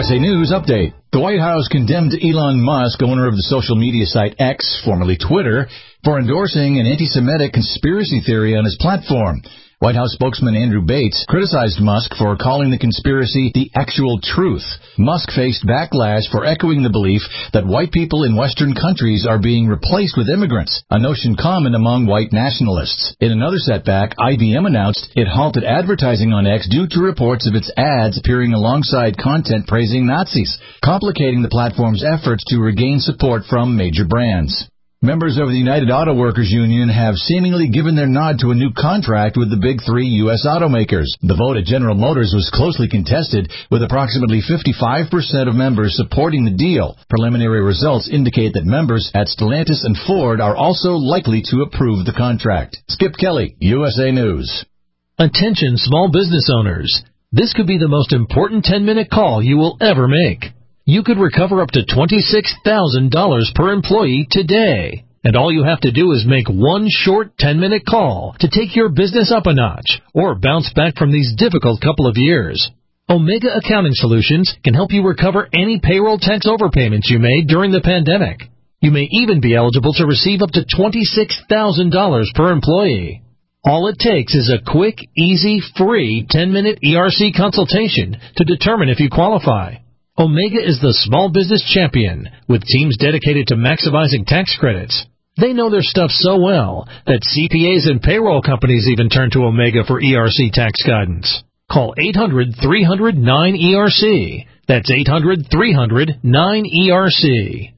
USA News Update. The White House condemned Elon Musk, owner of the social media site X, formerly Twitter, for endorsing an anti-Semitic conspiracy theory on his platform. White House spokesman Andrew Bates criticized Musk for calling the conspiracy the actual truth. Musk faced backlash for echoing the belief that white people in Western countries are being replaced with immigrants, a notion common among white nationalists. In another setback, IBM announced it halted advertising on X due to reports of its ads appearing alongside content praising Nazis, complicating the platform's efforts to regain support from major brands. Members of the United Auto Workers Union have seemingly given their nod to a new contract with the big three U.S. automakers. The vote at General Motors was closely contested, with approximately 55% of members supporting the deal. Preliminary results indicate that members at Stellantis and Ford are also likely to approve the contract. Skip Kelly, USA News. Attention small business owners. This could be the most important 10-minute call you will ever make. You could recover up to $26,000 per employee today. And all you have to do is make one short 10-minute call to take your business up a notch or bounce back from these difficult couple of years. Omega Accounting Solutions can help you recover any payroll tax overpayments you made during the pandemic. You may even be eligible to receive up to $26,000 per employee. All it takes is a quick, easy, free 10-minute ERC consultation to determine if you qualify. Omega is the small business champion, with teams dedicated to maximizing tax credits. They know their stuff so well that CPAs and payroll companies even turn to Omega for ERC tax guidance. Call 800-300-9ERC. That's 800-300-9ERC.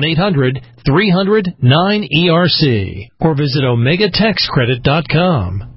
1-800-300-9ERC. Or visit OmegaTaxCredit.com.